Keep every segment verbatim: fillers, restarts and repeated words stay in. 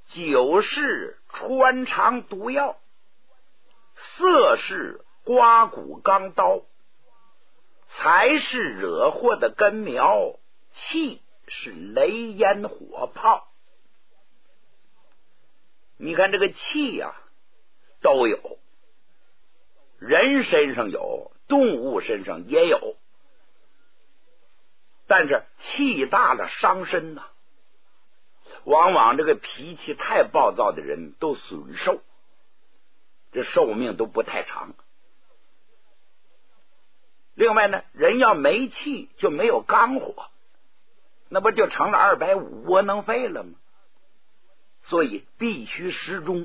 酒是穿肠毒药，色是刮骨钢刀，财是惹祸的根苗，气是雷烟火炮。你看这个气呀、啊，都有，人身上有，动物身上也有，但是气大了伤身呐、啊。往往这个脾气太暴躁的人都损寿，这寿命都不太长。另外呢，人要没气就没有肝火，那不就成了二百五窝囊废了吗？所以必须适中。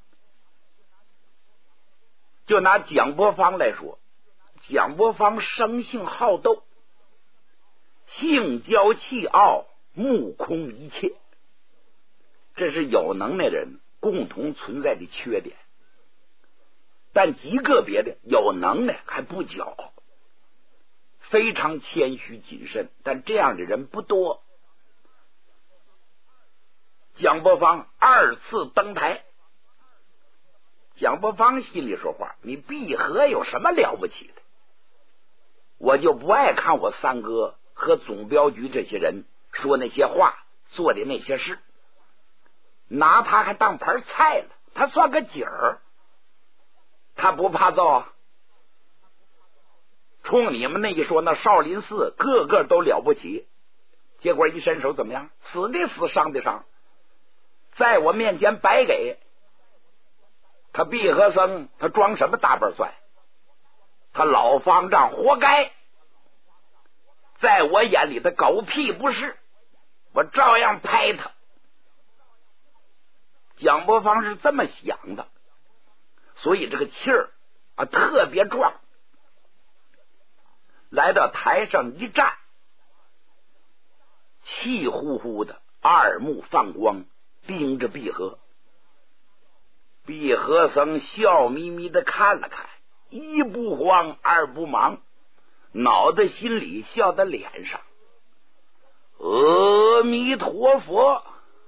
就拿蒋伯方来说，蒋伯方生性好斗，性骄气傲，目空一切，这是有能耐人共同存在的缺点。但极个别的有能耐还不骄傲，非常谦虚谨慎，但这样的人不多。蒋伯方二次登台，蒋伯方心里说话，你碧河有什么了不起的？我就不爱看我三哥和总镖局这些人说那些话，做的那些事，拿他还当盘菜了，他算个景儿，他不怕揍啊？冲你们那一说，那少林寺个个都了不起，结果一伸手怎么样？死的死，伤的伤，在我面前白给他。碧和僧他装什么大本蒜？他老方丈活该，在我眼里的狗屁不是，我照样拍他。蒋伯方是这么想的，所以这个气儿啊特别壮。来到台上一站，气呼呼的，二目放光，盯着碧河。碧河僧笑眯眯的看了看，一不慌二不忙，脑袋心里笑在脸上。阿弥陀佛，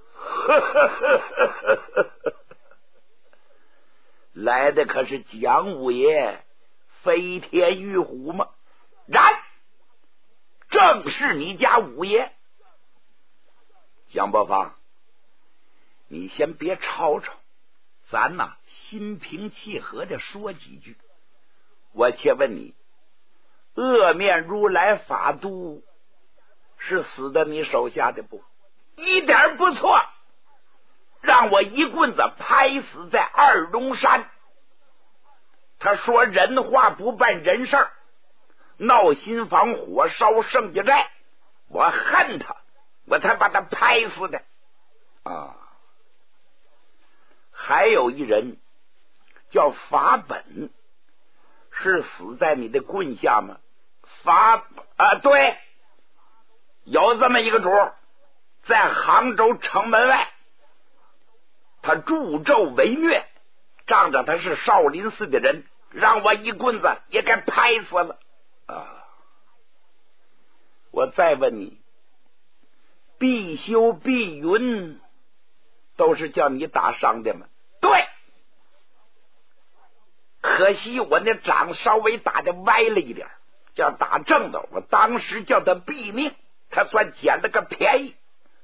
来的可是蒋五爷飞天玉虎吗？然，正是你家五爷。蒋伯方，你先别吵吵，咱呐心平气和的说几句。我且问你，恶面如来法都是死在你手下的不？一点不错，让我一棍子拍死在二龙山。他说人话不办人事儿，闹新房火烧剩家寨，我恨他，我才把他拍死的啊！还有一人叫法本，是死在你的棍下吗？法啊，对，有这么一个主，在杭州城门外，他助纣为虐，仗着他是少林寺的人，让我一棍子也该拍死了啊！我再问你，必修碧云都是叫你打伤的吗？对，可惜我那掌稍微打的歪了一点，叫打正的，我当时叫他毙命，他算捡了个便宜。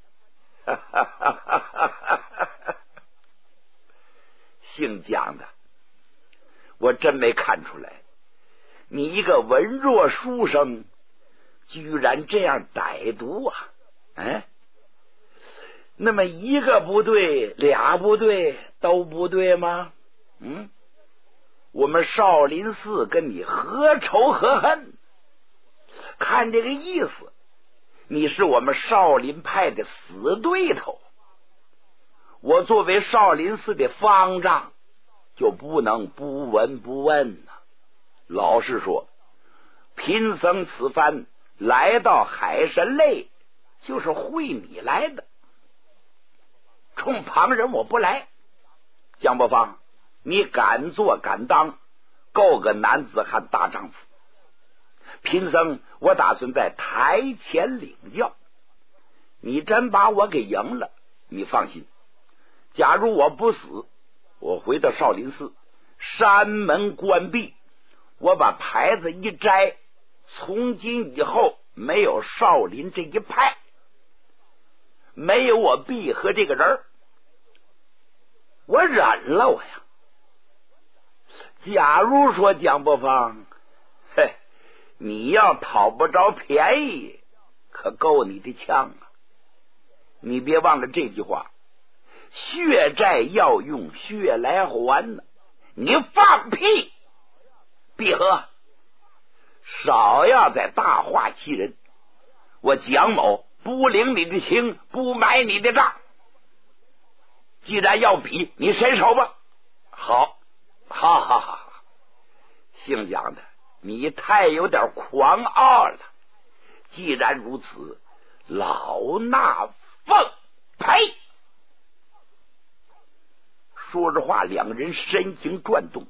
姓蒋的，我真没看出来，你一个文弱书生居然这样歹毒啊！哎，那么一个不对，俩不对，都不对吗？嗯，我们少林寺跟你何仇何恨？看这个意思，你是我们少林派的死对头。我作为少林寺的方丈，就不能不闻不问呢、啊。老实说，贫僧此番来到海神类，就是会你来的，冲旁人我不来。蒋伯方，你敢做敢当，够个男子汉大丈夫。贫僧我打算在台前领教，你真把我给赢了，你放心， 假如我不死，我回到少林寺，山门关闭，我把牌子一摘，从今以后没有少林这一派，没有我碧和这个人，我忍了我呀。假如说蒋伯芳，嘿，你要讨不着便宜，可够你的呛啊！你别忘了这句话，血债要用血来还呢。你放屁！碧和，少要在大话欺人。我蒋某不领你的情，不买你的账。既然要比，你伸手吧。好，好好好，姓蒋的，你太有点狂傲了。既然如此，老衲奉陪。说着话，两人身形转动，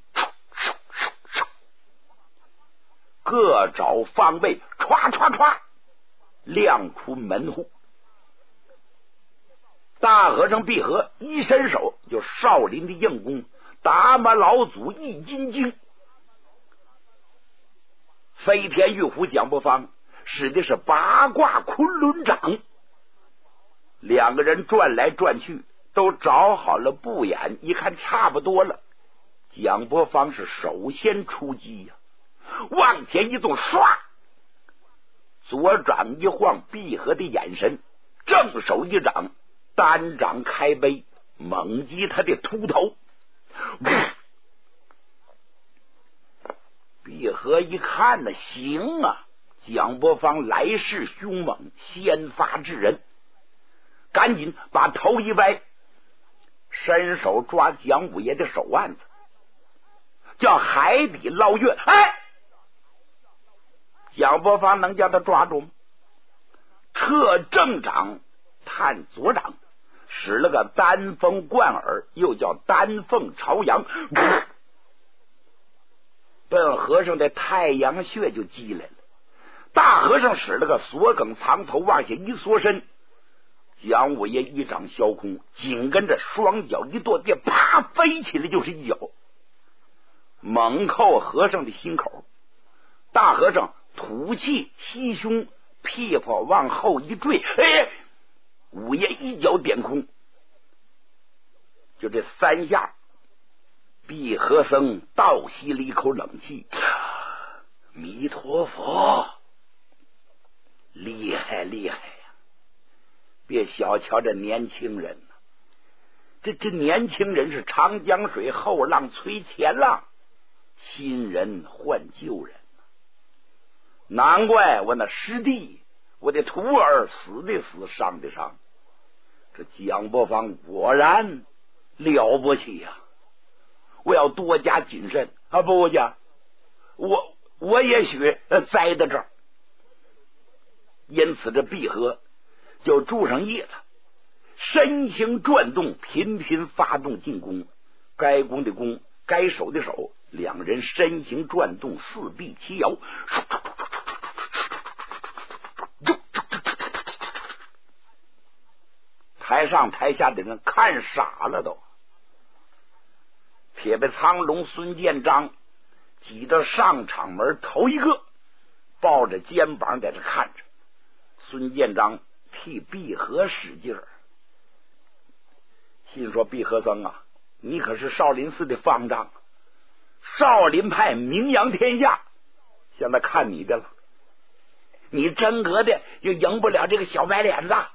各找方位，歘歘歘亮出门户。大和尚碧和一伸手，就少林的硬功达摩老祖易筋经。飞天玉虎蒋伯芳使的是八卦昆仑掌，两个人转来转去，都找好了布眼，一看差不多了。蒋伯芳是首先出击呀、啊，往前一动，唰，左掌一晃，碧和的眼神，正手一掌，单掌开背，猛击他的秃头。碧和一看呢，行啊，蒋伯芳来势凶猛，先发制人，赶紧把头一歪，伸手抓蒋五爷的手腕子，叫海底捞月。哎，蒋伯芳能将他抓住吗？撤正掌，探左掌，使了个丹凤贯耳，又叫丹凤朝阳，奔和尚的太阳穴就击来了。大和尚使了个锁梗藏头，往下一缩身，蒋五爷一掌削空，紧跟着双脚一跺地，啪飞起来就是一脚，猛扣和尚的心口。大和尚吐气吸胸，屁股往后一坠，哎，五爷一脚点空。就这三下，碧和僧倒吸了一口冷气，弥陀佛，厉害厉害呀！别小瞧这年轻人，这这年轻人是长江水后浪催前浪，新人换旧人。难怪我那师弟，我的徒儿死的死，伤的伤。这蒋伯芳果然了不起呀、啊！我要多加谨慎啊！不加，我我也许栽在这儿。因此，这碧和就住上叶子，身形转动，频频发动进攻，该攻的攻，该守的守。两人身形转动，四臂齐摇，台上台下的人看傻了都。铁背苍龙孙建章挤到上场门头一个，抱着肩膀在这看着。孙建章替碧和使劲儿，心说碧和僧啊，你可是少林寺的方丈，少林派名扬天下，现在看你的了，你真格的就赢不了这个小白脸子。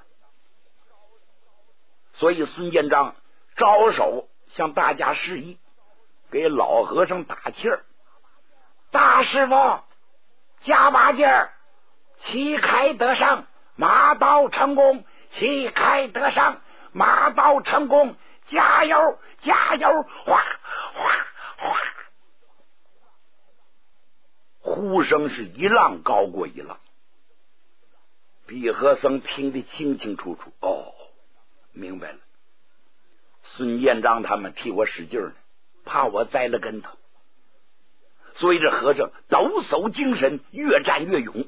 所以孙建章招手向大家示意，给老和尚打气儿：大师傅加把劲儿，旗开得胜，马到成功，旗开得胜，马到成功，加油加油！哗哗哗，呼声是一浪高过一浪。碧和僧听得清清楚楚，哦，明白了，孙建章他们替我使劲呢，怕我栽了跟头。所以这和尚抖擞精神，越战越勇。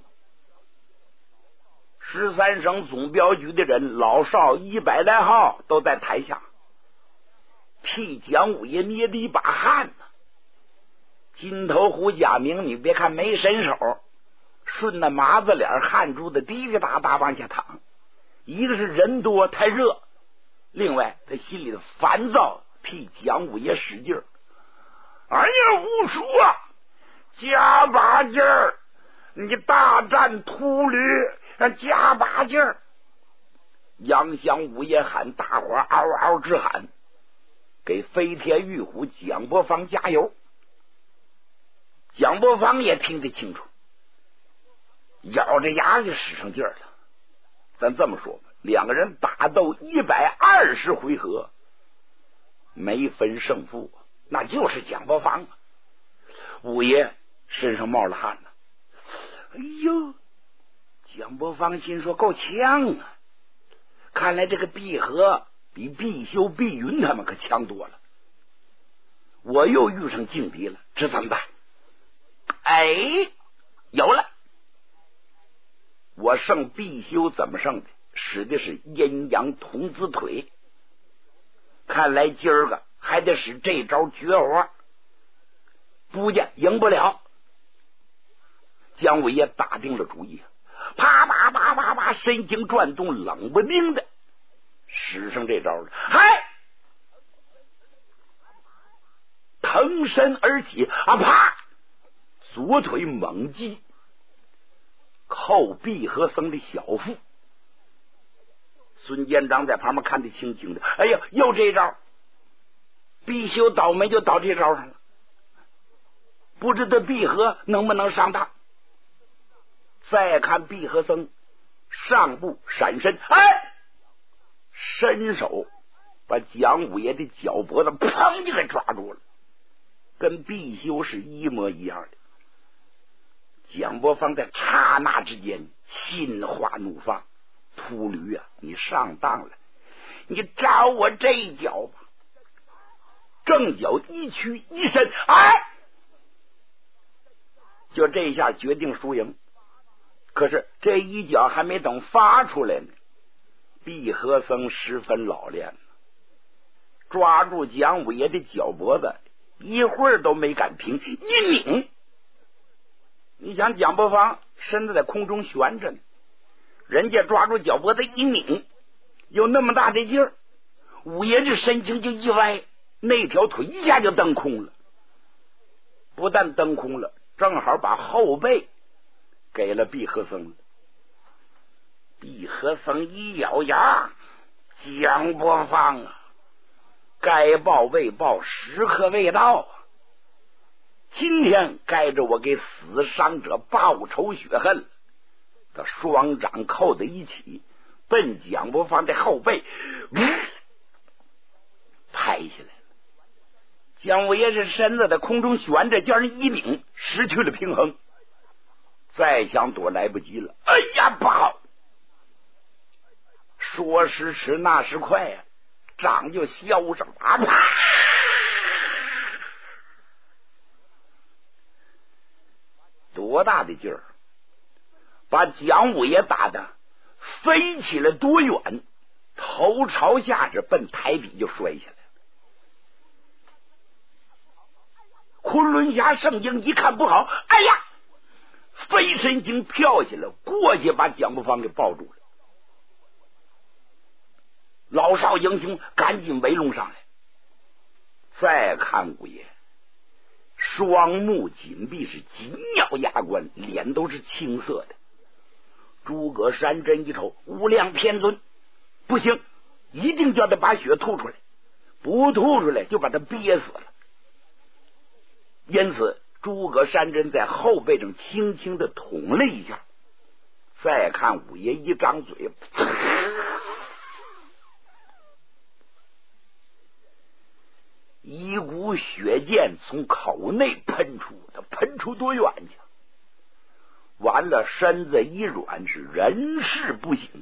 十三省总镖局的人老少一百来号都在台下， 替蒋五爷捏的一把汗呢。金头虎贾明，你别看没伸手，顺那麻子脸汗珠子滴滴答答往下淌。一个是人多太热，另外他心里的烦躁，替蒋五爷使劲儿。哎呀，五叔啊，加把劲儿！你大战秃驴，加把劲儿！杨祥五爷喊，大伙嗷嗷直喊，给飞天玉虎蒋伯芳加油。蒋伯芳也听得清楚，咬着牙就使上劲儿了。咱这么说吧，两个人打斗一百二十回合，没分胜负，那就是蒋伯芳啊。五爷身上冒了汗了。哎呦，蒋伯芳心说够呛啊，看来这个碧和比碧修、碧云他们可强多了。我又遇上劲敌了，这怎么办？哎，有了！我胜碧修怎么胜的？使的是阴阳童子腿。看来今儿个还得使这招绝活，不见赢不了。姜伟也打定了主意，啪啪啪啪啪，身形转动，冷不丁的使上这招了。嗨，腾身而起，啊啪，左腿猛击，扣碧和僧的小腹。孙建章在旁边看得清清的，哎呀，又这招，碧修倒霉就倒这招上了，不知道碧和能不能上当。再看碧和僧上步闪身，哎，伸手把蒋五爷的脚脖子砰就给抓住了，跟碧修是一模一样的。蒋伯芳在刹那之间心花怒放，秃驴啊，你上当了，你找我这一脚吧。正脚一屈一伸，哎，就这一下决定输赢。可是这一脚还没等发出来呢，碧和僧十分老练，抓住蒋五爷的脚脖子，一会儿都没敢平，一拧。你想蒋伯芳身子在空中悬着呢，人家抓住脚脖子一拧，有那么大的劲儿，五爷这身形就一歪，那条腿一下就蹬空了。不但蹬空了，正好把后背给了碧和僧了。碧和僧一咬牙，蒋伯芳啊，该报未报，时刻未到啊！今天该着我给死伤者报仇雪恨。他双掌扣在一起，奔蒋伯芳的后背、呃、拍下来了。蒋五爷是身子在空中悬着，叫人一拧，失去了平衡，再想躲来不及了。哎呀，不好！说时迟，那时快呀、啊，掌就削上了，啊啪！多大的劲儿，把蒋五爷打的飞起了多远，头朝下是奔台底就摔下来了。昆仑侠圣婴一看不好，哎呀，飞身经跳起来，过去把蒋伯芳给抱住了。老少英雄赶紧围拢上来。再看五爷，双目紧闭，是紧咬牙关，脸都是青色的。诸葛山珍一瞅，无量天尊，不行，一定叫他把血吐出来，不吐出来就把他憋死了。因此诸葛山珍在后背上轻轻的捅了一下。再看五爷一张嘴，一股血溅从口内喷出，他喷出多远去？完了，身子一软，是人事不省。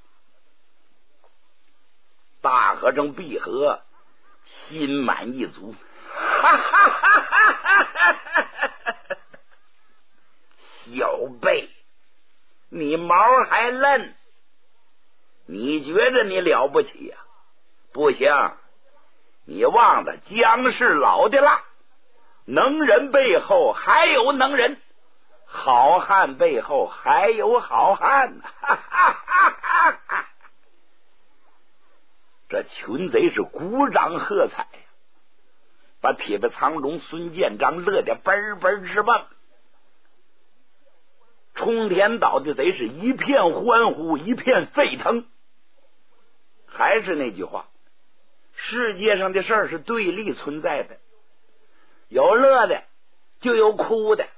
大和尚闭合，心满意足，哈哈哈哈哈哈！小辈，你毛还嫩，你觉得你了不起呀、啊？不行， 你忘了姜是老的了，能人背后还有能人，好汉背后还有好汉呢。这群贼是鼓掌喝彩，把铁背苍龙孙建章乐得奔奔直蹦。冲天岛的贼是一片欢呼，一片沸腾。还是那句话，世界上的事儿是对立存在的，有乐的就有哭的。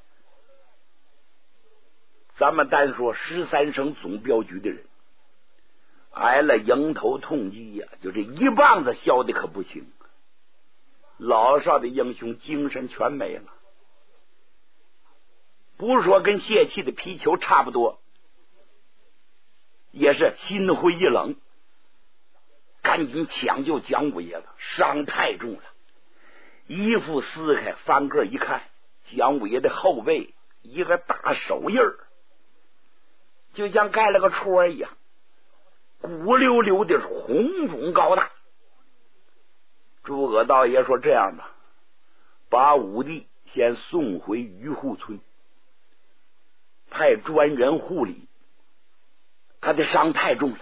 咱们单说十三省总镖局的人挨了迎头痛击呀、啊，就这一棒子削的可不轻，老少的英雄精神全没了。不是说跟泄气的皮球差不多，也是心灰意冷，赶紧抢救蒋五爷了，伤太重了。衣服撕开翻个一看，蒋五爷的后背一个大手印儿，就像盖了个戳一样，骨溜溜的红肿高大。诸葛道爷说这样吧，把武帝先送回鱼户村，派专人护理，他的伤太重了，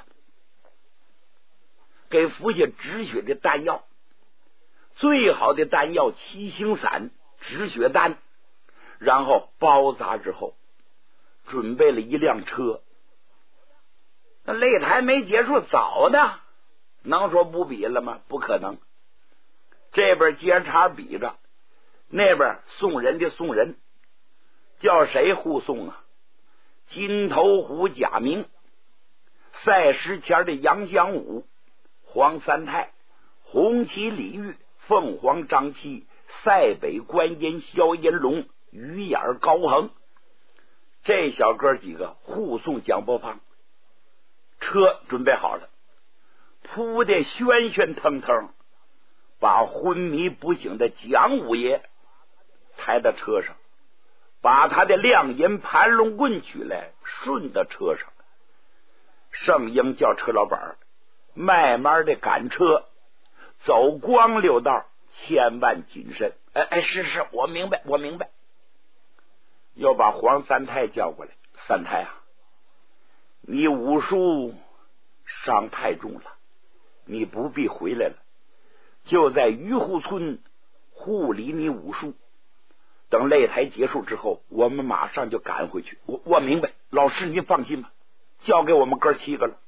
给服下止血的丹药，最好的丹药七星散止血丹，然后包扎之后准备了一辆车。那擂台没结束，早的能说不比了吗？不可能。这边接茬比着，那边送人的送人，叫谁护送啊？金头虎贾明、赛石前的杨香武、黄三太、红旗李煜、凤凰张七、塞北观音萧银龙、鱼眼高恒，这小哥几个护送蒋伯芳。车准备好了，扑得喧喧腾腾，把昏迷不醒的蒋五爷抬到车上，把他的亮银盘龙棍取来，顺到车上。圣婴叫车老板慢慢的赶车，走光溜道，千万谨慎。哎哎，是是，我明白，我明白。又把黄三太叫过来，三太啊，你武术伤太重了，你不必回来了，就在鱼户村护理你武术。等擂台结束之后，我们马上就赶回去。我我明白，老师您放心吧，交给我们哥七个了。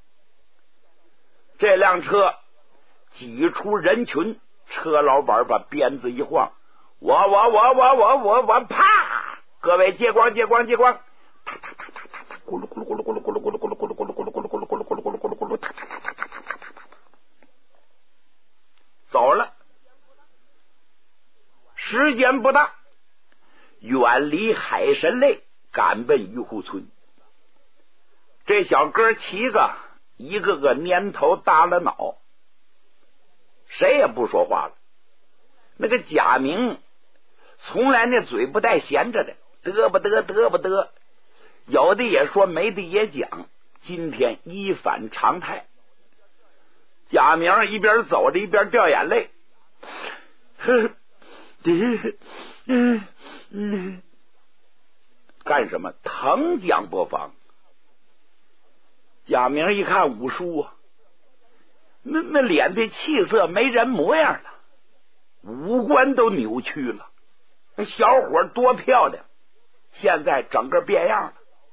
这辆车挤出人群，车老板把鞭子一晃，我我我我我我我啪！各位接光接光接光，啪啪啪啪啪啪，咕噜咕噜咕噜咕噜咕噜咕噜咕噜咕噜咕噜咕噜咕噜咕噜咕噜咕噜咕噜咕噜咕噜咕噜咕噜，啪啪啪啪啪啪啪啪，走了。时间不大，远离海神泪，赶奔鱼户村。这小哥七个一个个蔫头耷了脑，谁也不说话了。那个贾明从来那嘴不带闲着的，嘚不嘚嘚不嘚，有的也说，没的也讲，今天一反常态。贾明一边走着一边掉眼泪，干什么？疼蒋伯芳。贾明一看武术啊，那那脸的气色没人模样了，五官都扭曲了。那小伙多漂亮，现在整个变样了，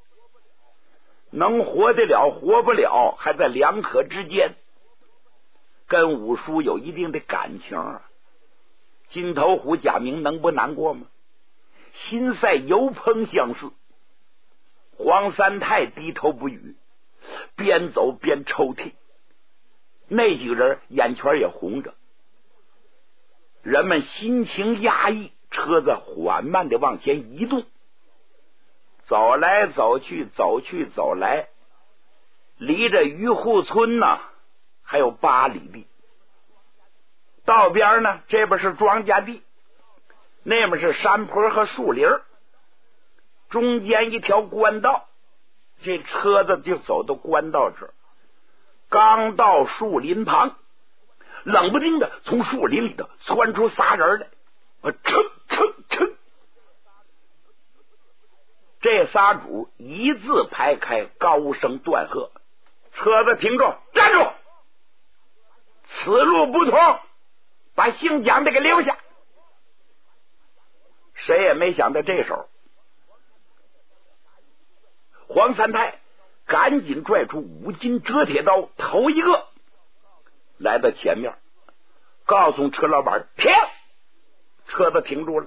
能活得了活不了还在两可之间，跟武术有一定的感情啊。金头虎贾明能不难过吗？心赛油烹相似。黄三太低头不语，边走边抽泣。那几个人眼圈也红着，人们心情压抑，车子缓慢的往前移动，走来走去走去走来，离着鱼户村呢还有八里地。道边呢，这边是庄稼地，那边是山坡和树林，中间一条官道，这车子就走到官道这儿。刚到树林旁， 冷不丁的从树林里头窜出仨人来，啊，噌噌噌！这仨主一字排开，高声断喝：“车子停住！站住！此路不通，把姓蒋的给留下！”谁也没想到这时候，黄三太赶紧拽出五斤折铁刀，头一个来到前面，告诉车老板停。车子停住了，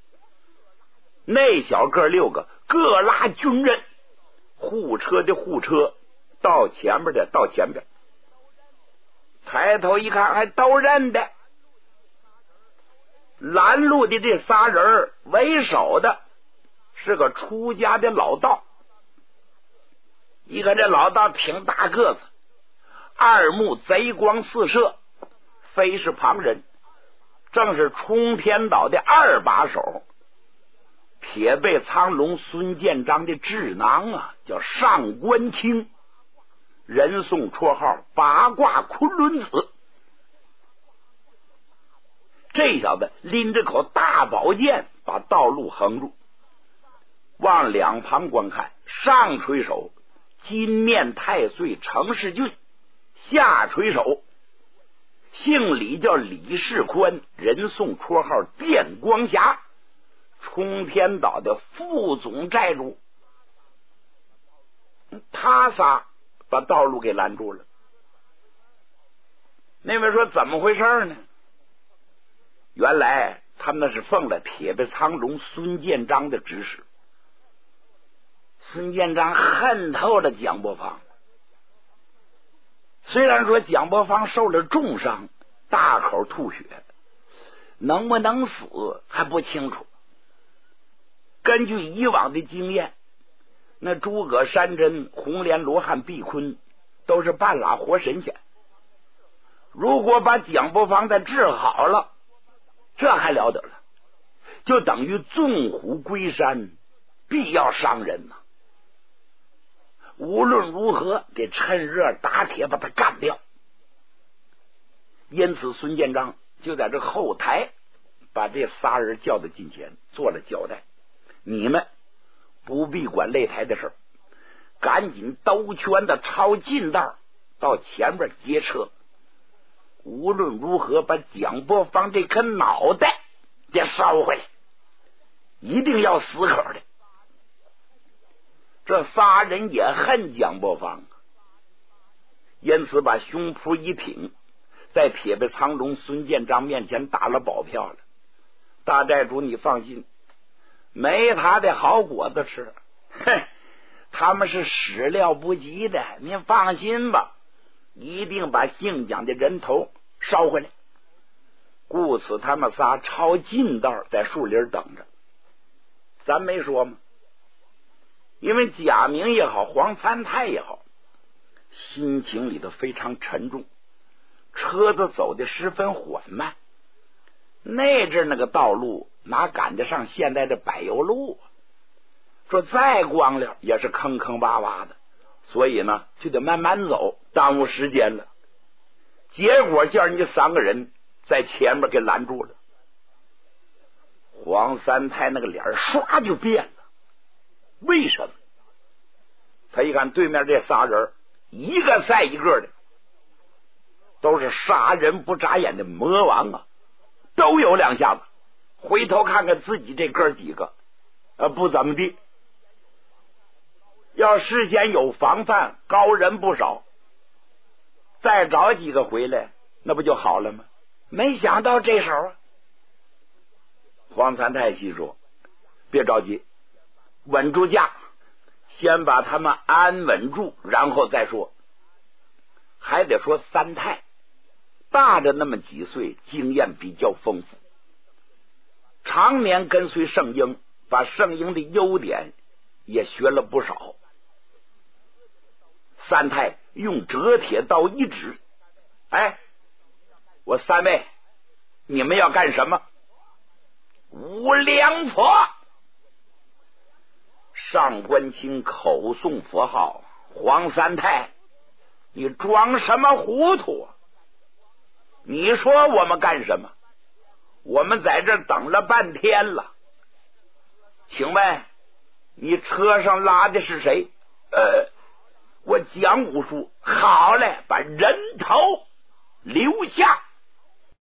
那小哥六个各拉军人，护车的护车，到前面的到前边。抬头一看，还都认得。拦路的这仨人为首的是个出家的老道，一看这老道挺大个子，二目贼光四射，非是旁人，正是冲天岛的二把手，铁背苍龙孙建章的智囊啊，叫上官清，人送绰号八卦昆仑子。这小子拎着口大宝剑，把道路横住，往两旁观看，上垂手金面太岁程世俊，下垂手姓李叫李世宽，人送绰号电光侠，冲天岛的副总寨主。他仨把道路给拦住了。那位说怎么回事呢？原来他们那是奉了铁背苍龙孙建章的指使。孙建章恨透了蒋伯芳，虽然说蒋伯芳受了重伤，大口吐血，能不能死还不清楚。根据以往的经验，那诸葛山珍、红莲罗汉毕坤都是半拉活神仙，如果把蒋伯芳再治好了，这还了得了，就等于纵虎归山，必要伤人呐、啊。无论如何得趁热打铁把他干掉。因此孙建章就在这后台把这仨人叫到近前做了交代，你们不必管擂台的事，赶紧兜圈的抄近道到前面接车，无论如何把蒋伯芳这颗脑袋得烧回来，一定要死口的。这仨人也恨蒋伯芳，因此把胸脯一挺，在铁背苍龙孙建章面前打了保票了。大寨主你放心，没他的好果子吃，哼，他们是始料不及的，您放心吧，一定把姓蒋的人头烧回来。故此他们仨抄近道在树林等着。咱没说吗？因为贾明也好，黄三太也好，心情里头非常沉重，车子走的十分缓慢。那阵那个道路哪赶得上现在的柏油路啊？说再光亮也是坑坑洼洼的，所以呢就得慢慢走，耽误时间了。结果叫人家三个人在前面给拦住了。黄三太那个脸唰就变了。为什么？他一看对面这仨人，一个赛一个的，都是杀人不眨眼的魔王啊，都有两下子。回头看看自己这哥几个，呃，不怎么地。要事先有防范，高人不少，再找几个回来，那不就好了吗？没想到这时候啊，黄三太细说：“别着急。稳住架，先把他们安稳住，然后再说。还得说三太大着那么几岁，经验比较丰富，常年跟随圣婴，把圣婴的优点也学了不少。三太用折铁刀一指：哎，我三位，你们要干什么？无良佛！上官清口诵佛号，黄三太，你装什么糊涂啊？ 你说我们干什么？我们在这等了半天了。请问你车上拉的是谁？呃，我蒋武叔。好嘞，把人头留下。